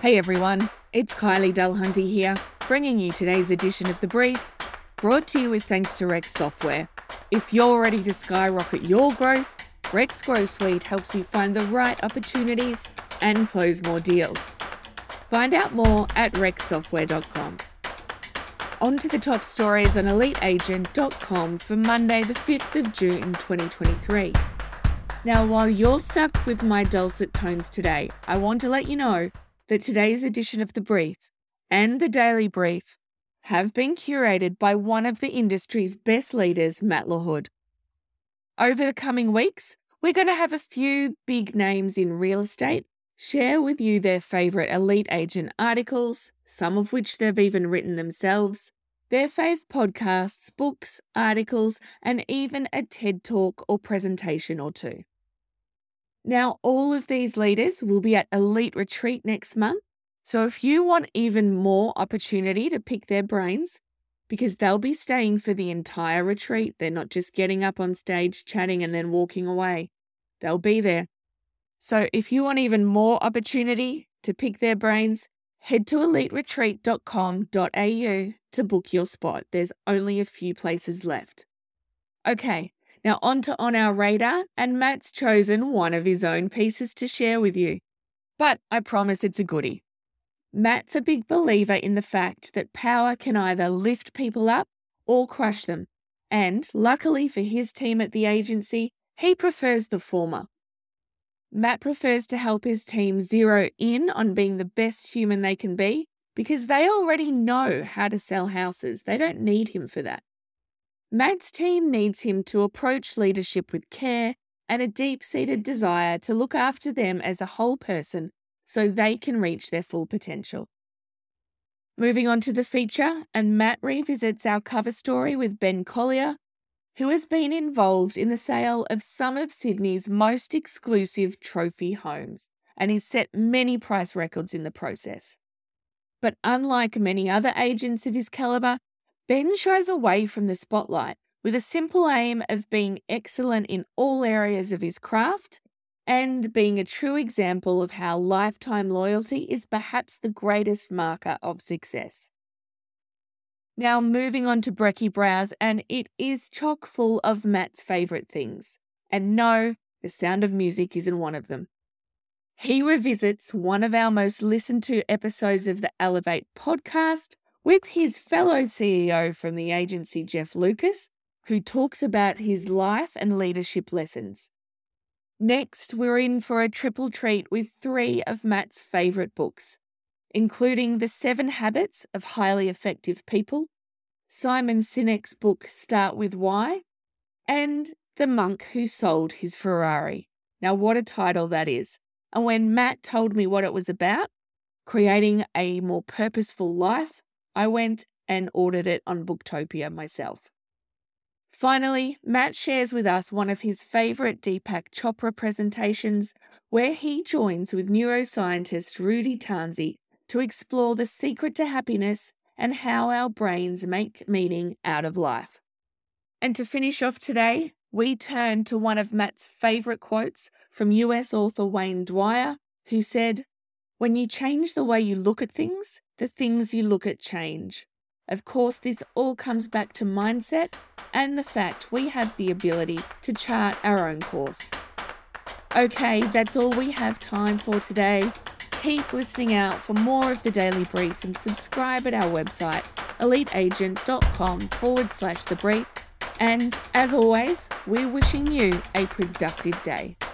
Hey everyone, it's Kylie Dulhunty here, bringing you today's edition of The Brief, brought to you with thanks to Rex Software. If you're ready to skyrocket your growth, Rex Grow Suite helps you find the right opportunities and close more deals. Find out more at rexsoftware.com. On to the top stories on eliteagent.com for Monday the 5th of June 2023. Now, while you're stuck with my dulcet tones today, I want to let you know that today's edition of The Brief and the Daily Brief have been curated by one of the industry's best leaders, Matt LaHood. Over the coming weeks, we're going to have a few big names in real estate share with you their favourite Elite Agent articles, some of which they've even written themselves, their fave podcasts, books, articles, and even a TED Talk or presentation or two. Now, all of these leaders will be at Elite Retreat next month, so if you want even more opportunity to pick their brains, because they'll be staying for the entire retreat, they're not just getting up on stage, chatting, and then walking away. They'll be there. So if you want even more opportunity to pick their brains, head to eliteretreat.com.au to book your spot. There's only a few places left. Okay. Now on to On Our Radar, and Matt's chosen one of his own pieces to share with you. But I promise it's a goodie. Matt's a big believer in the fact that power can either lift people up or crush them. And luckily for his team at the agency, he prefers the former. Matt prefers to help his team zero in on being the best human they can be because they already know how to sell houses. They don't need him for that. Matt's team needs him to approach leadership with care and a deep-seated desire to look after them as a whole person so they can reach their full potential. Moving on to the feature, and Matt revisits our cover story with Ben Collier, who has been involved in the sale of some of Sydney's most exclusive trophy homes and has set many price records in the process. But unlike many other agents of his calibre, Ben shies away from the spotlight with a simple aim of being excellent in all areas of his craft and being a true example of how lifetime loyalty is perhaps the greatest marker of success. Now moving on to Brecky Brows, and it is chock full of Matt's favourite things. And no, The Sound of Music isn't one of them. He revisits one of our most listened to episodes of the Elevate podcast with his fellow CEO from the agency, Jeff Lucas, who talks about his life and leadership lessons. Next, we're in for a triple treat with three of Matt's favourite books, including The 7 Habits of Highly Effective People, Simon Sinek's book Start With Why, and The Monk Who Sold His Ferrari. Now, what a title that is. And when Matt told me what it was about, creating a more purposeful life, I went and ordered it on Booktopia myself. Finally, Matt shares with us one of his favourite Deepak Chopra presentations where he joins with neuroscientist Rudy Tanzi to explore the secret to happiness and how our brains make meaning out of life. And to finish off today, we turn to one of Matt's favourite quotes from US author Wayne Dwyer, who said, "When you change the way you look at things, the things you look at change." Of course, this all comes back to mindset and the fact we have the ability to chart our own course. Okay, that's all we have time for today. Keep listening out for more of the Daily Brief and subscribe at our website, eliteagent.com/thebrief. And as always, we're wishing you a productive day.